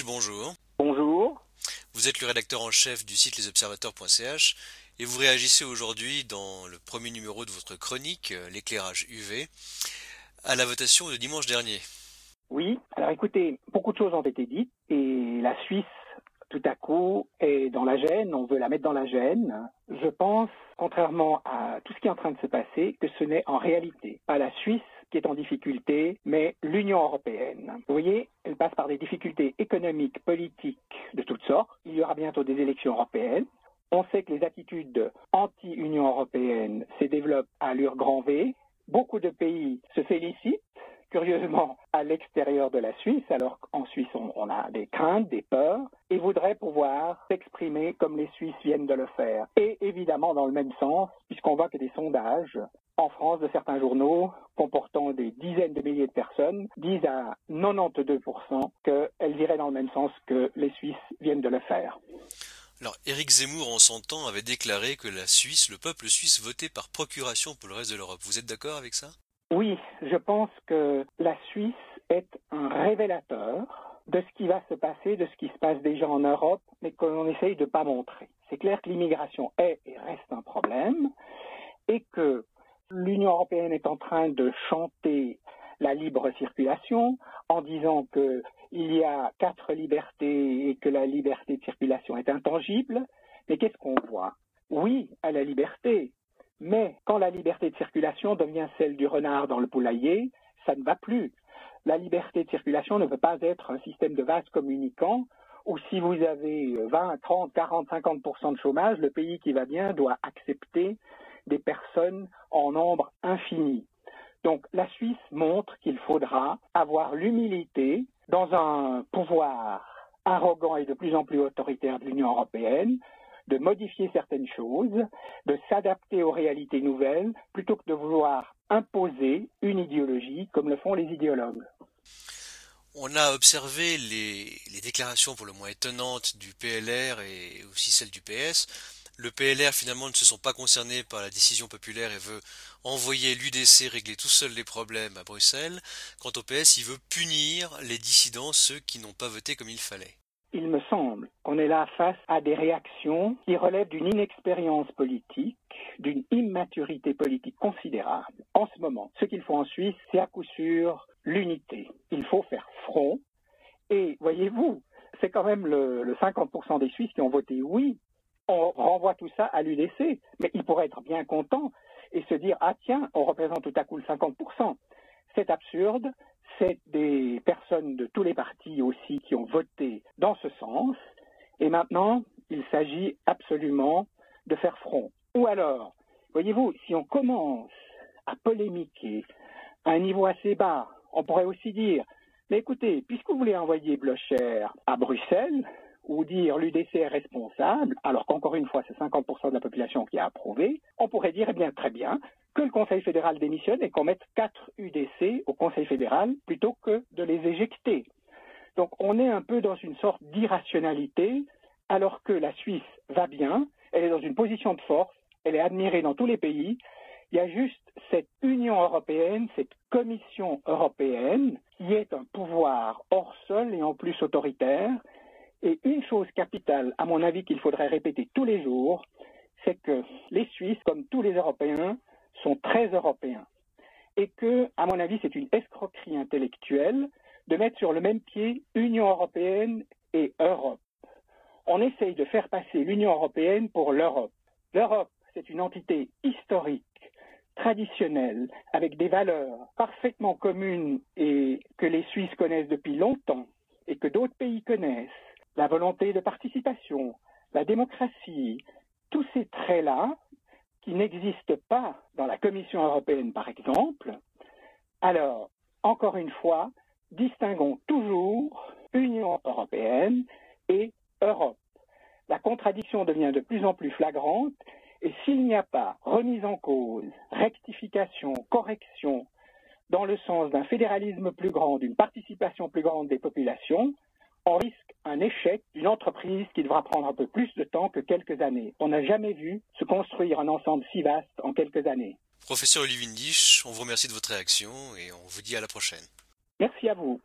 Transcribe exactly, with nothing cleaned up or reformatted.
Livindich, bonjour. Bonjour. Vous êtes le rédacteur en chef du site les observateurs point c h et vous réagissez aujourd'hui dans le premier numéro de votre chronique, euh, l'éclairage U V, à la votation de dimanche dernier. Oui, alors écoutez, beaucoup de choses ont été dites et la Suisse, tout à coup, est dans la gêne, on veut la mettre dans la gêne. Je pense, contrairement à tout ce qui est en train de se passer, que ce n'est en réalité pas la Suisse qui est en difficulté, mais l'Union européenne. Vous voyez, elle passe par des difficultés économiques, politiques de toutes sortes. Il y aura bientôt des élections européennes. On sait que les attitudes anti-Union européenne se développent à allure grand V. Beaucoup de pays se félicitent, curieusement, à l'extérieur de la Suisse, alors qu'en Suisse, on, on a des craintes, des peurs, et voudraient pouvoir s'exprimer comme les Suisses viennent de le faire. Et évidemment, dans le même sens, puisqu'on voit que des sondages en France de certains journaux comportant des dizaines de milliers de personnes disent à quatre-vingt-douze pour cent qu'elles iraient dans le même sens que les Suisses viennent de le faire. Alors, Éric Zemmour, en son temps, avait déclaré que la Suisse, le peuple suisse, votait par procuration pour le reste de l'Europe. Vous êtes d'accord avec ça ? Oui, je pense que la Suisse est un révélateur de ce qui va se passer, de ce qui se passe déjà en Europe, mais qu'on essaye de ne pas montrer. C'est clair que l'immigration est et reste un problème, et que l'Union européenne est en train de chanter la libre circulation en disant qu'il y a quatre libertés et que la liberté de circulation est intangible. Mais qu'est-ce qu'on voit ? Oui, à la liberté, mais quand la liberté de circulation devient celle du renard dans le poulailler, ça ne va plus. La liberté de circulation ne peut pas être un système de vases communicants où si vous avez vingt, trente, quarante, cinquante pour cent de chômage, le pays qui va bien doit accepter des personnes en nombre infini. Donc la Suisse montre qu'il faudra avoir l'humilité dans un pouvoir arrogant et de plus en plus autoritaire de l'Union européenne, de modifier certaines choses, de s'adapter aux réalités nouvelles, plutôt que de vouloir imposer une idéologie comme le font les idéologues. On a observé les, les déclarations pour le moins étonnantes du P L R et aussi celles du P S. Le P L R finalement ne se sont pas concernés par la décision populaire et veut envoyer l'U D C régler tout seul les problèmes à Bruxelles. Quant au P S, il veut punir les dissidents, ceux qui n'ont pas voté comme il fallait. Il me semble qu'on est là face à des réactions qui relèvent d'une inexpérience politique, d'une immaturité politique considérable. En ce moment, ce qu'il faut en Suisse, c'est à coup sûr l'unité. Il faut faire front. Et voyez-vous, c'est quand même le, le cinquante pour cent des Suisses qui ont voté oui. On renvoie tout ça à l'U D C, mais ils pourraient être bien contents et se dire « Ah tiens, on représente tout à coup le cinquante pour cent ». C'est absurde, c'est des personnes de tous les partis aussi qui ont voté dans ce sens, et maintenant, il s'agit absolument de faire front. Ou alors, voyez-vous, si on commence à polémiquer à un niveau assez bas, on pourrait aussi dire « Mais écoutez, puisque vous voulez envoyer Blocher à Bruxelles, ou dire l'U D C est responsable, alors qu'encore une fois, c'est cinquante pour cent de la population qui a approuvé, on pourrait dire, eh bien, très bien, que le Conseil fédéral démissionne et qu'on mette quatre U D C au Conseil fédéral plutôt que de les éjecter. Donc, on est un peu dans une sorte d'irrationalité, alors que la Suisse va bien, elle est dans une position de force, elle est admirée dans tous les pays. Il y a juste cette Union européenne, cette Commission européenne, qui est un pouvoir hors sol et en plus autoritaire. Et une chose capitale, à mon avis, qu'il faudrait répéter tous les jours, c'est que les Suisses, comme tous les Européens, sont très européens. Et que, à mon avis, c'est une escroquerie intellectuelle de mettre sur le même pied Union européenne et Europe. On essaye de faire passer l'Union européenne pour l'Europe. L'Europe, c'est une entité historique, traditionnelle, avec des valeurs parfaitement communes et que les Suisses connaissent depuis longtemps et que d'autres pays connaissent. La volonté de participation, la démocratie, tous ces traits-là qui n'existent pas dans la Commission européenne, par exemple. Alors, encore une fois, distinguons toujours Union européenne et Europe. La contradiction devient de plus en plus flagrante et s'il n'y a pas remise en cause, rectification, correction, dans le sens d'un fédéralisme plus grand, d'une participation plus grande des populations, on risque un échec d'une entreprise qui devra prendre un peu plus de temps que quelques années. On n'a jamais vu se construire un ensemble si vaste en quelques années. Professeur Livindich, on vous remercie de votre réaction et on vous dit à la prochaine. Merci à vous.